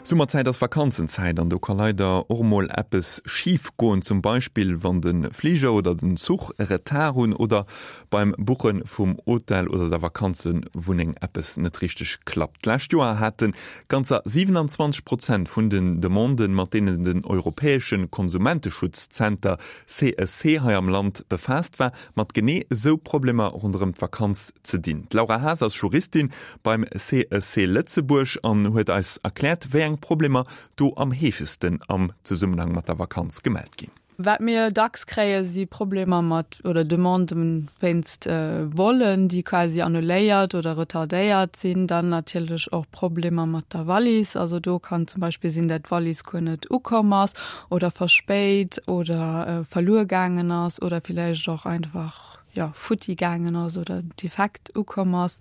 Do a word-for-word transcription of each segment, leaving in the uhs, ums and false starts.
Sommerzeit das Vakanzenzeit an du kann leider ormol Appes schief gehen, zum Beispiel wann den Flieger oder den Zug Retarun oder beim Buchen vom Hotel oder der Vakanzenwohnung Appes nicht richtig klappt. Letztes Jahr hatten ganzer siebenundzwanzig Prozent von den Demanden, mit denen den Europäischen Konsumentenschutzzentrum C S C hier am Land befasst war, mit genau so Probleme rund um die Vakanz zu dienen. Laura Haas als Juristin beim C S C Lützeburg an hat als erklärt, wer Probleme du am hefesten am Zusammenhang mit der Vakanz gemeldet gehen. Wat mir dacks kräe sie Probleme mat oder Demanden wennst äh, wollen, die quasi annuléiert oder retardéiert sind, dann natürlich auch Probleme mat der Wallis. Also du kann zum Beispiel sind dat Wallis kunnet ukommers oder verspeit oder äh, verlorengegangen hast oder vielleicht auch einfach ja futtigegangen ass oder defekt ukommers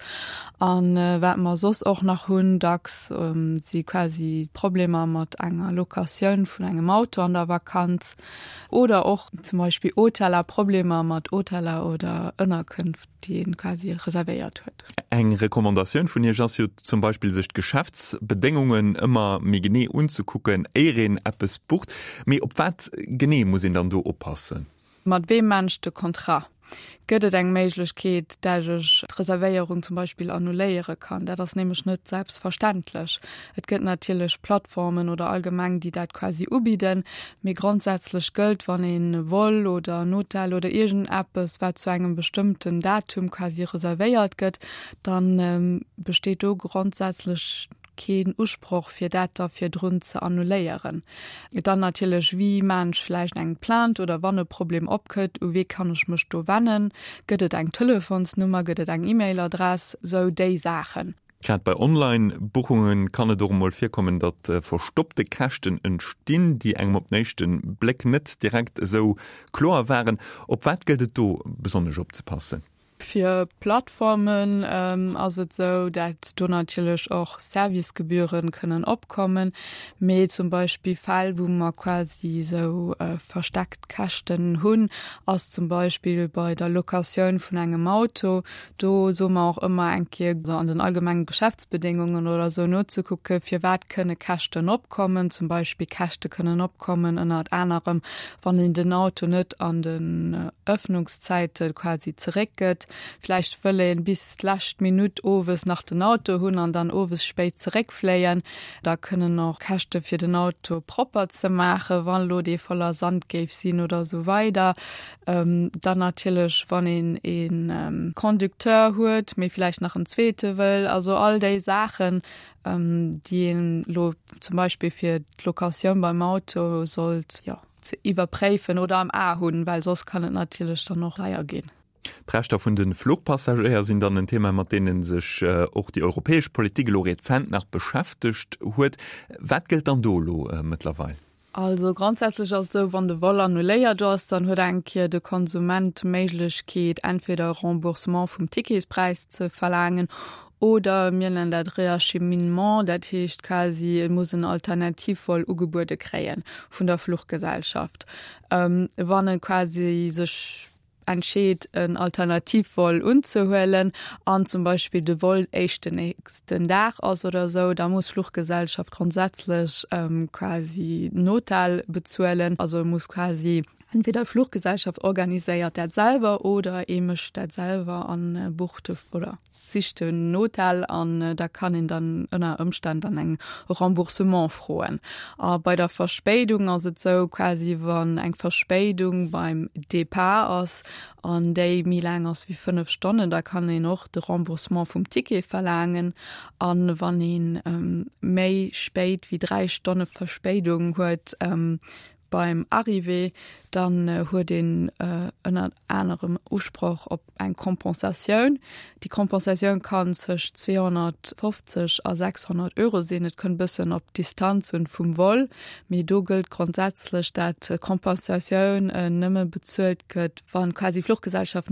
an äh, wat man sos auch nach hunn dacks ähm, sie quasi Probleme mat enger Lokaioun vun engem Auto an der Vakanz oder auch zum Beispiel Hoteller Probleme mat Hoteller oder ënnerkünft die quasi reserviert huet. Eng Rekommandation vun ihr zum Beispiel sich Geschäftsbedingungen immer mé gené unzugucken Eien Appes bucht mé op wat gené muss dann du oppassen. Mat wem mensch de Kontra gëtt eng Meiglechkeet, datch Reservéierung zum Beispiel annuléiere kann, dat das nämlich net selbstverständlich. Et gëtt natilech Plattformen oder allgemeng, die dat quasi ubieden, mé grundsätzlich gëlt, wann en Woll oder Notteil oder irgend Appes wat zu engem bestimmten Datum quasi reservéiert gëtt, dann ähm, besteht o grundsätzlich kein Urspruch fir dat fir drun ze annuléieren. Dann natürlich wie manch vielleicht eng plant oder wann e Problem opkëtt, wie kann ich mich do wannen, gëtt eng Telefonsnummer, gëtt eng E-Mail-Adress, so déi Sachen. Gerade bei Online-Buchungen kann es doch mal vorkommen, dass äh, verstoppte Kästen entstehen, die eng op nächsten Blick nicht direkt so klar waren. Op wat gilt es da besonders aufzupassen? Für Plattformen ähm, also so, dass du natürlich auch Servicegebühren können abkommen, mit zum Beispiel Fall, wo man quasi so äh, versteckt Kasten hun, als zum Beispiel bei der Lokation von einem Auto, da so man auch immer ein so an den allgemeinen Geschäftsbedingungen oder so nur zu gucken, für was können Kasten abkommen, zum Beispiel Kasten können abkommen in einer anderem, wenn in den Auto nicht an den äh, Öffnungszeiten quasi zurückgeht. Vielleicht wollen bis last Minute owes nach dem Auto hun und dann owes spät zurückfliehen. Da können noch Käste für den Auto proper zu machen, wann lo die voller Sand gäbe sind oder so weiter. Ähm, dann natürlich, wenn ihn ein ähm, Kondukteur hört, mir vielleicht noch ein zweite will. Also all die Sachen, ähm, die lo, zum Beispiel für die Lokation beim Auto sollt, ja, zu überprüfen oder am A hun, weil sonst kann es natürlich dann noch leier gehen. Trechter von den Flugpassagieren sind dann ein Thema, mit denen sich äh, auch die europäische Politik rezent nach beschäftigt hat. Was gilt dann dolo äh, mittlerweile? Also grundsätzlich also, wenn der Woll annuléiert ist, dann hat eigentlich der Konsument Möglichkeit, entweder Remboursement vom Ticketpreis zu verlangen oder mir nennen das Reacheminement, das heißt quasi, muss ein Alternativvoll Angebote kreieren von der Fluggesellschaft. Ähm, wenn er quasi sich entscheid ein Alternativvoll unzuhöllen an zum Beispiel de Woll echt den nächsten Tag aus oder so, da muss Fluggesellschaft grundsätzlich ähm, quasi Notteil bezuelen, also muss quasi entweder Fluggesellschaft organisiert dat selber oder emisch dat selber an äh, Buchte oder sich den Notteil an, äh, da kann ihn dann ënner Umstand an eng Remboursement frohen. Aber bei der Verspätung also so quasi wann eng Verspätung beim Depart aus an déi mi lang ass wie fünf Stunden, da kann ihn noch de Remboursement vom Ticket verlangen an wann ihn ähm, méi spät wie drei Stunden Verspätung huet ähm, beim Arrivé, dann äh, huet den äh, ënner anderem Urspruch op eng Kompensatioun. Die Kompensatioun kann zwischen zweihundertfünfzig a sechshundert Euro sinn, et kën bisssen op Distanz und vum Woll. Mi do gilt grundsätzlich, dat äh, Kompensatioun äh, nëmme bezuelt gëtt, wann quasi Fluggesellschaft net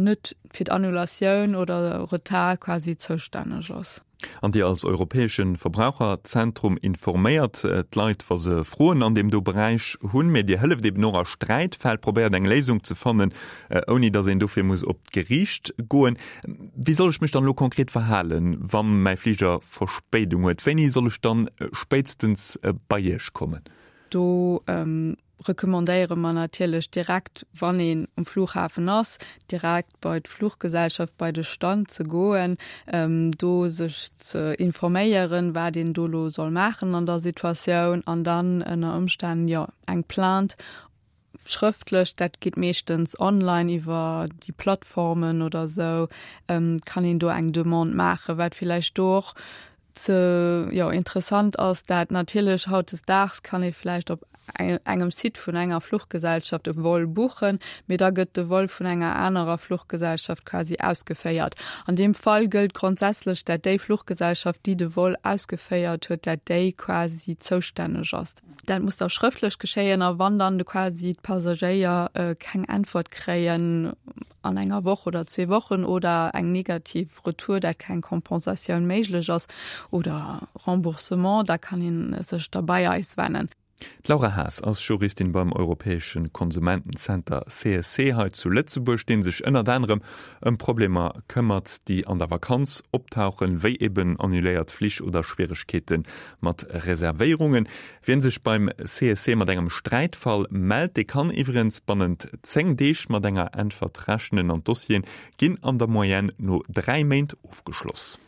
für die Annulation oder Retard quasi zuständig ist. An Dir als Europäischen Verbraucherzentrum informéiert et Leiit was se froen an dem du Bereich hunn mé Di hëllef de norer Streitfeld probert eng Lesung ze fannen, äh, oni dat en dofir muss op Gericht goen. Wie soll ich mich dann lo konkret verhalen, wann mei Flieger Verspätung huet? Wenni soll ich dann äh, spätstens äh, beiich kommen? Du ähm rekommandéiere man natürlich direkt wann en am Flughafen ass direkt bei d Fluggesellschaft bei de Stand zu goen, ähm, do sech ze informéieren, wer den Dolo soll machen an der Situation, an dann en der Umstand ja eng plant schriftlich, dat geht meistens online iwwer die Plattformen oder so, ähm, kann ihn do eng Demande mache, wat vielleicht doch zu, ja interessant aus, dat natürlich haut des Dachs kann ich vielleicht op engem Sit vun enger Fluchtgesellschaft woll buchen, mit da gëtt de Woll vun enger anderer Fluchtgesellschaft quasi ausgeféiert. An dem Fall gilt grundsätzlich, dat déi Fluchtgesellschaft, die de Woll ausgeféiert huet, dat déi quasi zostänneg ass. Dat muss auch schriftlich geschéien, a wandern de quasi d Passagier äh, keng Antwort kreien an enger Woche oder zwei Wochen oder eng negativ Retour, dat kein Kompensation méiglech ass oder Remboursement, da kann hin sech dabei eiswennen. Laura Haas als Juristin beim Europäischen Konsumentencenter C S C heute zu Lützeburg, den sich ënner anderem um Probleme kümmert, die an der Vakanz optauchen, wie eben annuléiert Pflicht oder Schwierigkeiten mit Reservierungen. Wenn sich beim C S C mit einem Streitfall meldet, die kann übrigens spannend zehn Dich mit einer Antwort rechnen an Dossien, gehen an der Moyenne nur drei Monate aufgeschlossen.